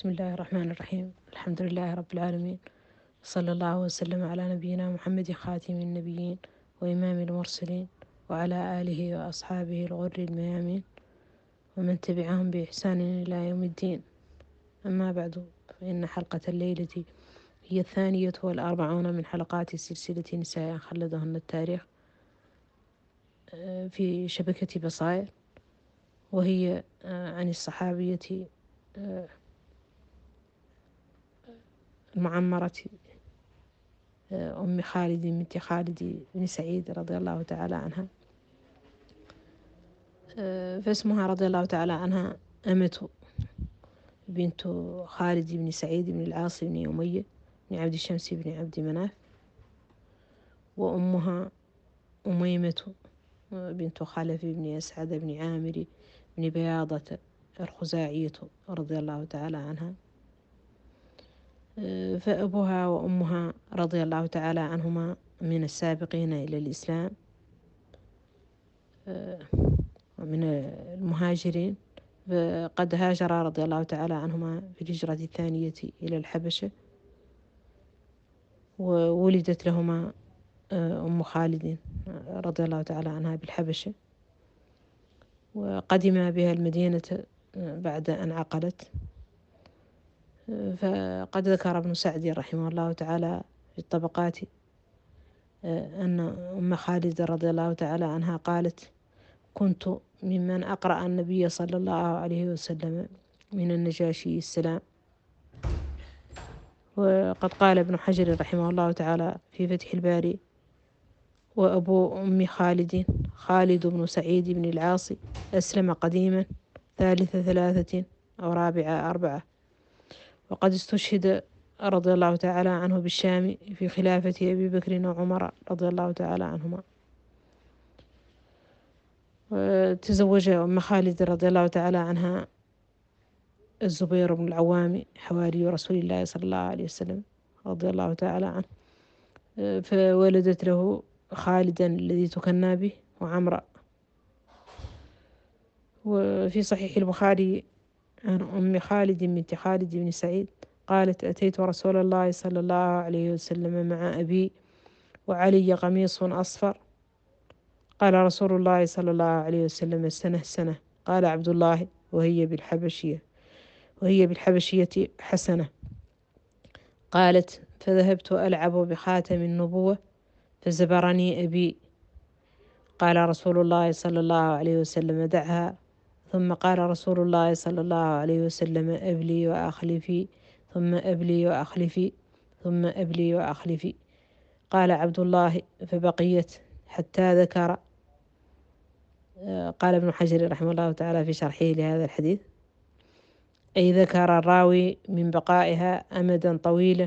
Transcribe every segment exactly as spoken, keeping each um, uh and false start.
بسم الله الرحمن الرحيم. الحمد لله رب العالمين، صلى الله وسلم على نبينا محمد خاتم النبيين وإمام المرسلين وعلى آله وأصحابه الغر الميامين ومن تبعهم بإحسان إلى يوم الدين. أما بعد، فإن حلقة الليلة هي الثانية والأربعون من حلقات سلسلة نساء خلدهن التاريخ في شبكة بصائر، وهي عن الصحابية المعمرة أم خالد بنت خالد بن سعيد رضي الله تعالى عنها. فاسمها رضي الله تعالى عنها أمة بنت خالد بن سعيد بن العاص بن أمية بن عبد الشمس بن عبد مناف، وأمها أميمة بنت خلف بن أسعد بن عامر بن بياضة الخزاعية رضي الله تعالى عنها. فأبوها وأمها رضي الله تعالى عنهما من السابقين إلى الإسلام ومن المهاجرين، فقد هاجر رضي الله تعالى عنهما في الهجرة الثانية إلى الحبشة، وولدت لهما أم خالد رضي الله تعالى عنها بالحبشة، وقدم بها المدينة بعد أن عقلت. فقد ذكر ابن سعد رحمه الله تعالى في الطبقات أن أم خالد رضي الله تعالى عنها قالت: كنت ممن أقرأ النبي صلى الله عليه وسلم من النجاشي السلام. وقد قال ابن حجر رحمه الله تعالى في فتح الباري: وأبو أم خالد خالد بن سعيد بن العاص أسلم قديما ثالث ثلاثة أو رابع أربعة، وقد استشهد رضي الله تعالى عنه بالشام في خلافة أبي بكر وعمر رضي الله تعالى عنهما. وتزوج أم خالد رضي الله تعالى عنها الزبير بن العوام حواري رسول الله صلى الله عليه وسلم رضي الله تعالى عنه، فولدت له خالدا الذي تكنى به وعمرا. وفي صحيح البخاري عن أم خالد بنت خالد بن سعيد قالت: أتيت رسول الله صلى الله عليه وسلم مع أبي وعلي قميص أصفر. قال رسول الله صلى الله عليه وسلم: سنة سنة. قال عبد الله: وهي بالحبشية وهي بالحبشية حسنة. قالت: فذهبت ألعب بخاتم النبوة فزبرني أبي. قال رسول الله صلى الله عليه وسلم: دعها. ثم قال رسول الله صلى الله عليه وسلم: أبلي وأخلفي، ثم أبلي وأخلفي، ثم أبلي وأخلفي. قال عبد الله: فبقيت حتى ذكر. قال ابن حجر رحمه الله تعالى في شرحه لهذا الحديث: أي ذكر الراوي من بقائها أمدا طويلا.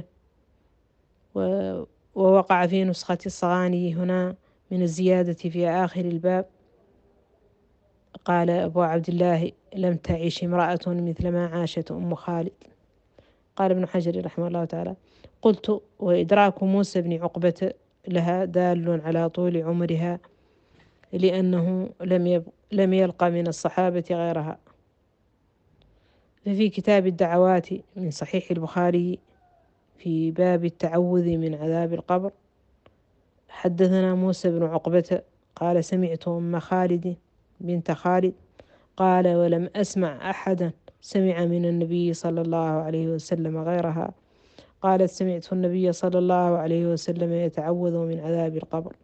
ووقع في نسخة الصغاني هنا من الزيادة في آخر الباب: قال أبو عبد الله: لم تعش امرأة مثل ما عاشت أم خالد. قال ابن حجر رحمه الله تعالى: قلت: وإدراك موسى بن عقبة لها دال على طول عمرها، لأنه لم يب... لم يلق من الصحابة غيرها. ففي كتاب الدعوات من صحيح البخاري في باب التعوذ من عذاب القبر: حدثنا موسى بن عقبة قال: سمعت أم خالد بنت خالد قال: ولم أسمع أحدا سمع من النبي صلى الله عليه وسلم غيرها. قالت: سمعت النبي صلى الله عليه وسلم يتعوذ من عذاب القبر.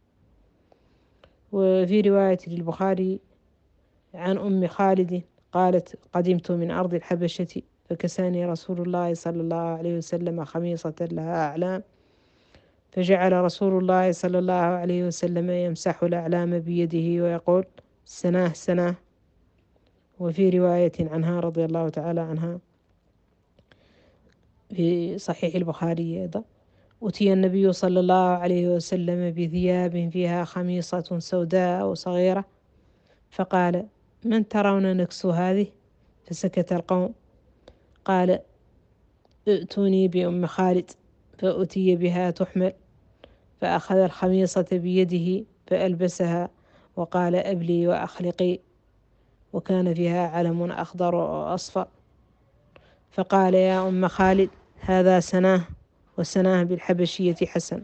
وفي رواية للبخاري عن أم خالد قالت: قدمت من أرض الحبشة فكساني رسول الله صلى الله عليه وسلم خميصة لها أعلام، فجعل رسول الله صلى الله عليه وسلم يمسح الأعلام بيده ويقول: سناه سناه. وفي رواية عنها رضي الله تعالى عنها في صحيح البخاري أيضا: أتي النبي صلى الله عليه وسلم بثياب فيها خميصة سوداء صغيرة، فقال: من ترون نكس هذه؟ فسكت القوم. قال: ائتوني بأم خالد. فأتي بها تحمل، فأخذ الخميصة بيده فألبسها وقال: أبلي وأخلقي. وكان فيها علم أخضر وأصفر. فقال يا أم خالد هذا سناه وسناه بالحبشية حسن.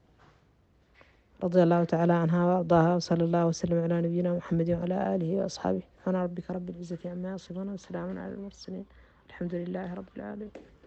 رضي الله تعالى عنها وأرضاها، وصلى الله وسلم على نبينا محمد وعلى آله وأصحابه. سبحان ربك رب العزة عما يصفون وسلام على المرسلين، الحمد لله رب العالمين.